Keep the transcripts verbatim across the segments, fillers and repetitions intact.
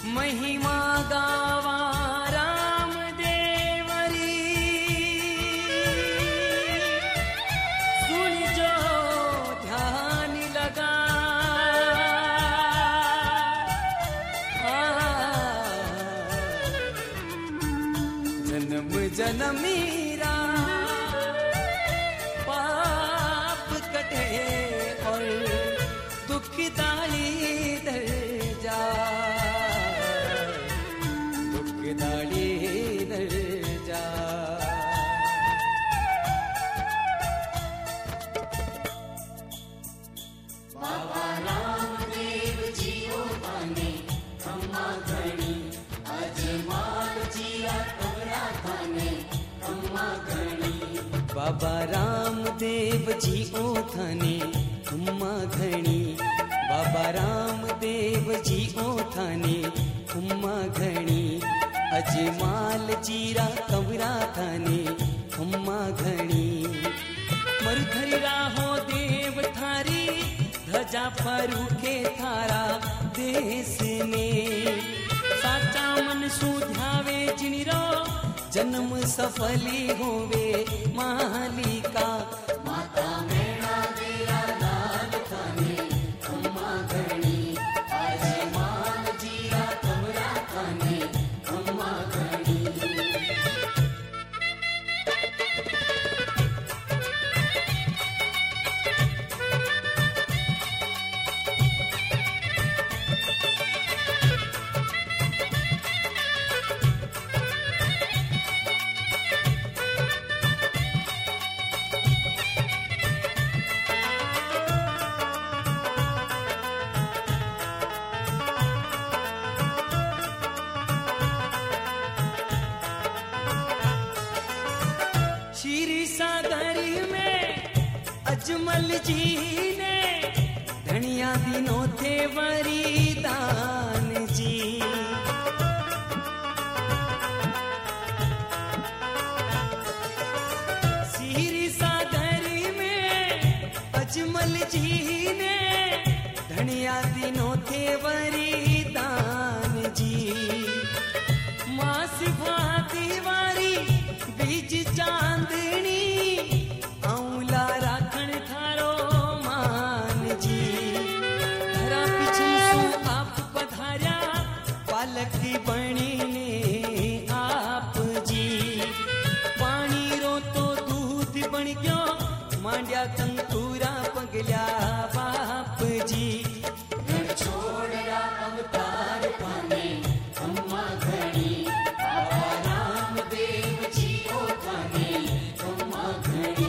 महिमा गावा राम देवरी, सुन जो ध्यान लगा। जन्म जन्मीरा पाप कटे और दुख दाली दर जा, दुख दाली दर जा। बाबा रामदेव जियो थाने खम्मा घणी, अजमाल जिया कमरा थाने खम्मा घणी। बाबा रामदेव जी ओ थाने खम्मा घणी, बाबा रामदेव जी ओ थाने खम्मा घणी। अजमाल जीरा कमरा थाने खम्मा घणी। मरुधरी राहो देव थारी, ध्वजा फरूखे थारा देश ने। साचा मन सुध्यावे जिनिरो, जन्म सफली होवे मालिका। माता मेरा तेरा लाल थाने खम्मा घणी, अजमाल जीरा कमरा थाने खम्मा घणी। श्री सागर में अजमल जी ने धनिया दिनों थे वरीदान जी। श्री सागर में अजमल जी ने धनिया दिनों थे वरीदान जी। मास भाती वारी बीज चांदनी, औला राखण थारो मान जी। धरा पिछू सु आप पधार्या, पालक बनी ने आप जी। पानी रो तो दूध बन गयो, मांड्या कंकूरा पगल्या बाप जी। रण छोड़या अवतार पाने खम्मा घणी, बाबा रामदेव जियो थाने खम्मा घणी।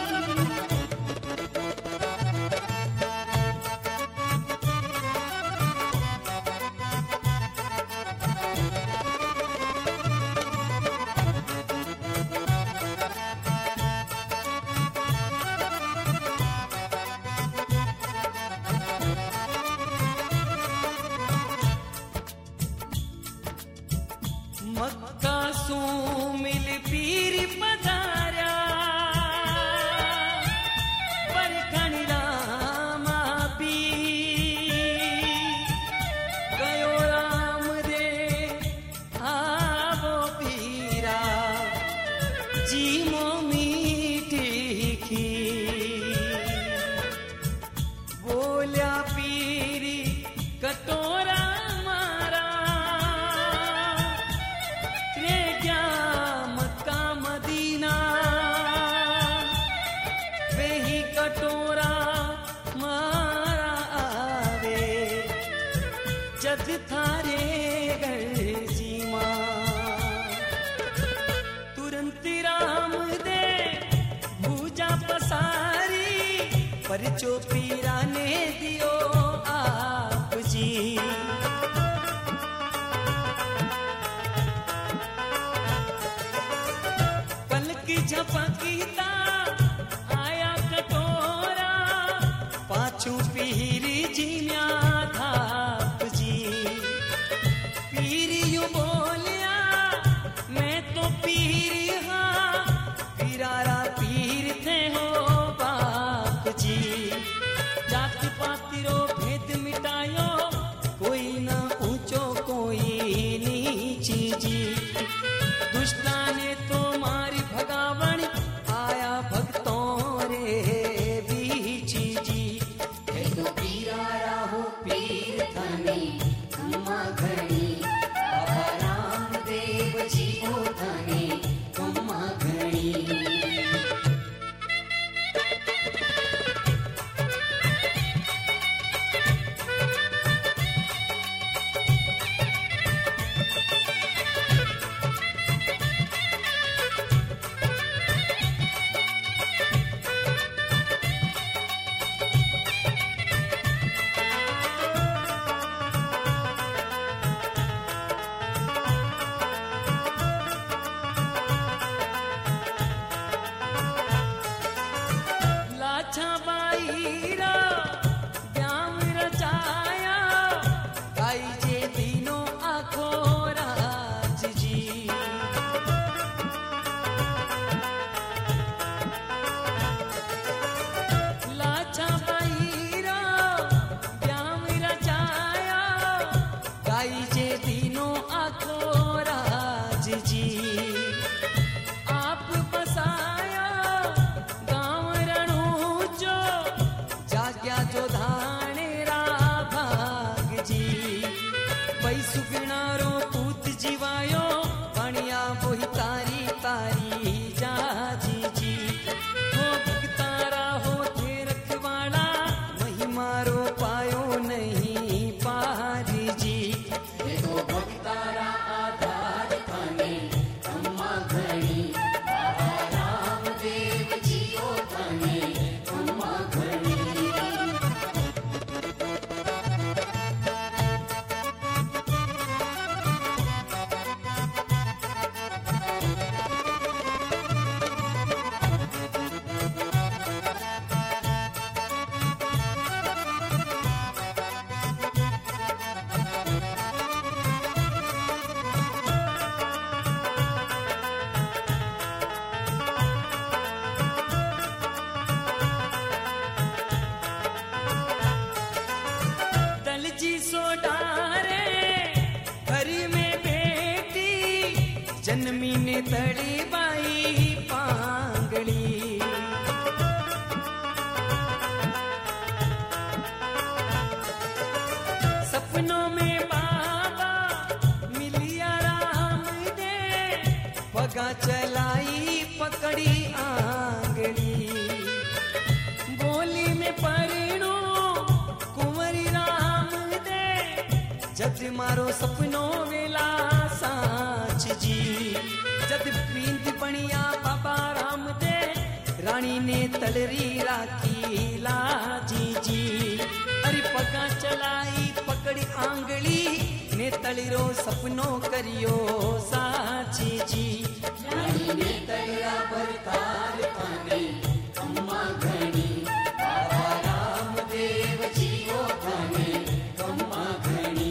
मक्का सू मिल पीर पधार्या, परखण रामा पी। गयो राम दे आवो पीरा, जीमो मीठी खी। बोल्या पीरी कटोरा मारा, रे क्या मक्का मदीना। वही कटोरा मारा आवे, जद थारे घर जीमा। तुरंत राम दे पूजा पसारी, पर चोपीरा ने दियो आप जी। पलक झपकीता आया कटोरा, पाछू पीरी जीम्या थाप जी। पीरी यू बोलिया मैं तो पीर हाँ, पीरारा पीर थे हो बाप जी। जात पातिरो भेद मिटायो, कोई ना ऊंचो कोई थाने अम्मा घणी बाबा रामदेव जीवो थाने अम्मा घणी लाछा बाईरा ब्याम रचाया गाई जे तीनों आखो राज जी लाछा बाईरा ब्याम रचाया गाई जे तीनों आखो राज जी आप बसाया गांव रणू जो जाग्या जो धानेरा भाग जी वही सुगणारो पूत जीवायो पणिया बोही तारी तारी जाजी जी हो भगतारा हो थे रखवाड़ा वही मारो पायो नहीं पारी जी देखो भक्तारा आधार थाने अम्मा घणी बाबा रामदेव जीवो थाने अम्मा घणी दलजी सोडारे हरी में बेटी जन्मी ने तड़ी बाई पांगड़ी सपनों में बाबा मिलिया राम दे पगा चलाई पकड़ी आंगड़ी बोली में परिणो कुंवरी राम दे जद मारो सपनो वेला साच जी जद प्रीत बणिया बाबा राम दे रानी ने तलरी राखी लाजी जी अरे पगा चलाई पकड़ी आंगली ने तलिरो सपनो करियो साची जी रानी ने तलिया बरकार थाने अम्मा घणी बाबा रामदेव जीवो थाने अम्मा घणी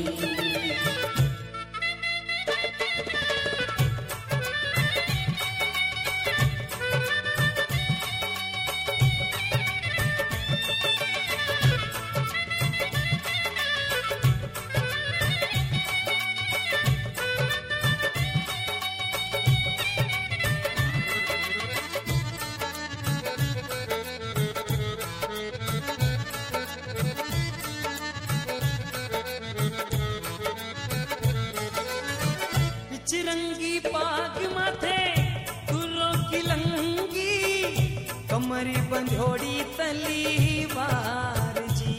चिरंगी पाग माथे तुरो की लंगी कमरी बंधोड़ी तलीवार जी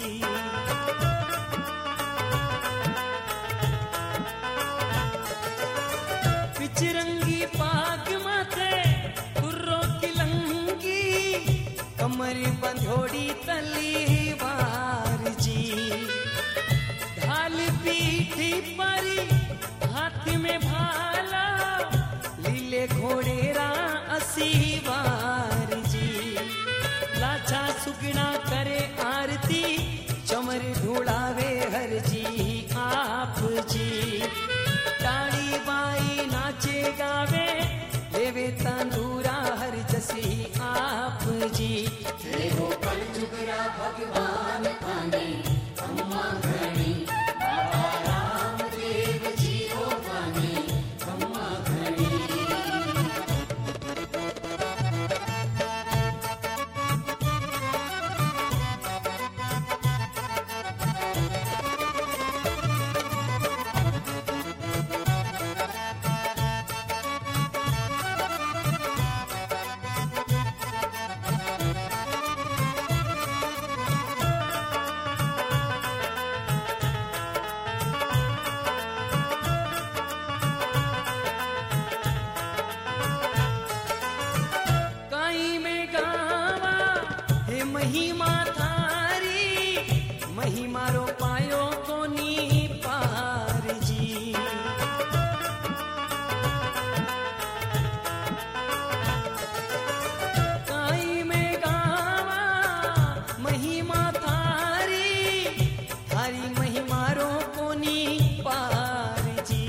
पिचरंगी पाग माथे तुरो की लंगी कमरी बंधोड़ी तलीवार जी ढाल पीठी परी हाथ में भाला लीले घोड़ेरा असी वार जी लाछा सुगना करे आरती चमर ढूंढावे हर जी आप जी टाड़ी बाई नाचे गावे देवे तंदूरा हर जसी आप जी देखो कल जुगरा भगवान थाने अम्मा घणी बाबा रामदेव जीवो थाने अम्मा घणी महिमारो पायो कोनी पार जी। काई में गावा महिमा थारी, थारी महिमारो कोनी पार जी।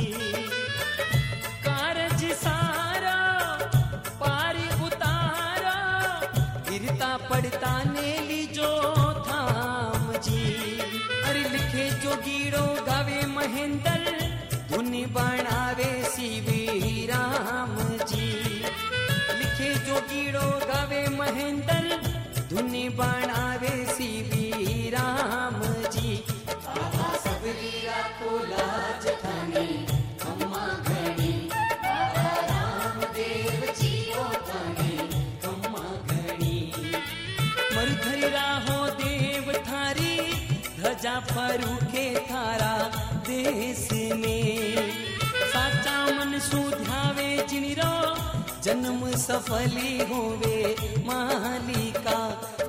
कारज सारा पार उतारा, गिरता पड़ता ने लीजो थाम जी। अरे लिखे जो गीड़ो गावे महेंद्र, धुन बनावे सीवी राम जी। लिखे जो गीड़ो गावे महेंद्र, धुन बनावे सीवी राम जी। बाबा सबरी राखो लाज थाने अम्मा घणी, बाबा रामदेव जियो थाने अम्मा घणी। मरधरी राहो देव थारी, ध्वजा फरूखे थारा देश में। साचा मन सुध्यावे जिनिरो, जन्म सफली होवे मालिका।